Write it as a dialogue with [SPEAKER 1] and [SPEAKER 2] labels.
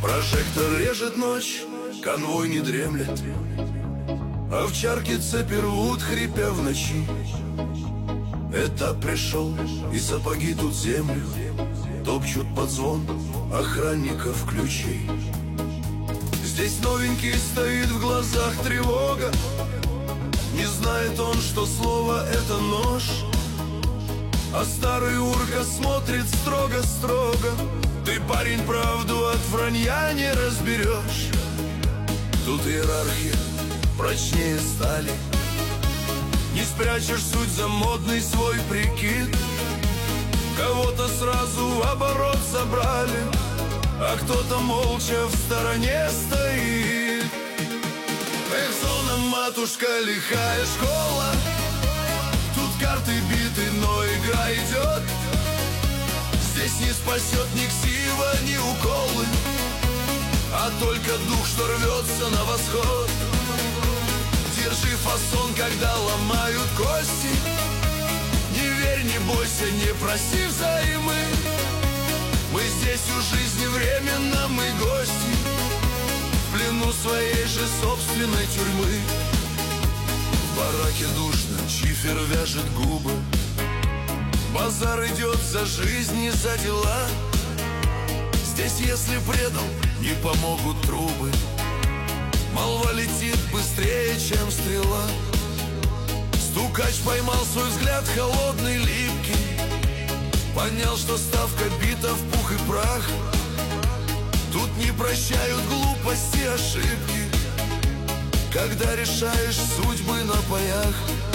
[SPEAKER 1] Прожектор режет ночь, конвой не дремлет, овчарки цепи рвут, хрипя в ночи. Этап пришел, и сапоги тут землю топчут под звон охранников ключей. Здесь новенький стоит, в глазах тревога, не знает он, что слово это нож. А старый урка смотрит строго-строго: ты, парень, правду от вранья не разберешь. Тут иерархия прочнее стали, не спрячешь суть за модный свой прикид. Кого-то сразу в оборот собрали, а кто-то молча в стороне стоит. Эх, зона, матушка, лихая школа, тут карты биты, но игра идет. Здесь не спасет ни ксива, ни уколы, а только дух, что рвется на восход. Держи фасон, когда ломают кости, не верь, не бойся, не проси взаймы. Мы здесь у жизни временно, мы гости, в плену своей же собственной тюрьмы. В бараке душно, чифер вяжет губы, базар идет за жизнь и за дела. Здесь, если предал, не помогут трубы, молва летит быстрее, чем стрела. Стукач поймал свой взгляд холодный, липкий, понял, что ставка бита в пух и прах. Тут не прощают глупости, ошибки, когда решаешь судьбы на паях.